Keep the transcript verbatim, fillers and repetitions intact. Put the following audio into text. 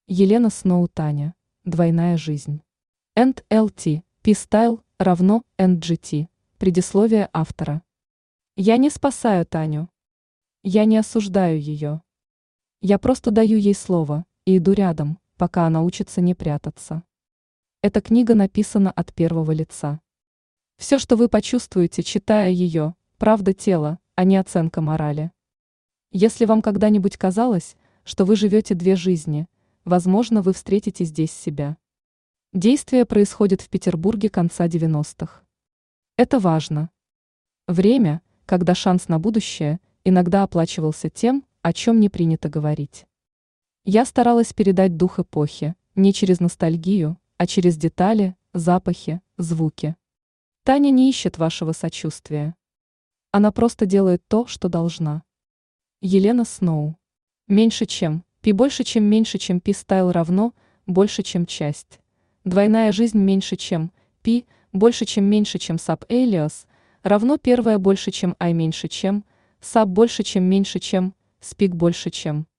Елена Сноу Таня. Двойная жизнь. энд эл ти, P-Style равно эн джи ти. Предисловие автора. Я не спасаю Таню. Я не осуждаю ее. Я просто даю ей слово и иду рядом, пока она учится не прятаться. Эта книга написана от первого лица. Все, что вы почувствуете, читая ее, правда тела, а не оценка морали. Если вам когда-нибудь казалось, что вы живете две жизни, возможно, вы встретите здесь себя. Действие происходит в Петербурге конца девяностых. Это важно. Время, когда шанс на будущее иногда оплачивался тем, о чем не принято говорить. Я старалась передать дух эпохи, не через ностальгию, а через детали, запахи, звуки. Таня не ищет вашего сочувствия. Она просто делает то, что должна. Елена Сноу. Меньше чем, Пи больше чем меньше чем P-Style равно больше чем часть. Двойная жизнь меньше чем, Пи больше чем меньше чем Sub Alias равно первое больше чем I меньше чем, Sub больше чем меньше чем, Speak больше чем.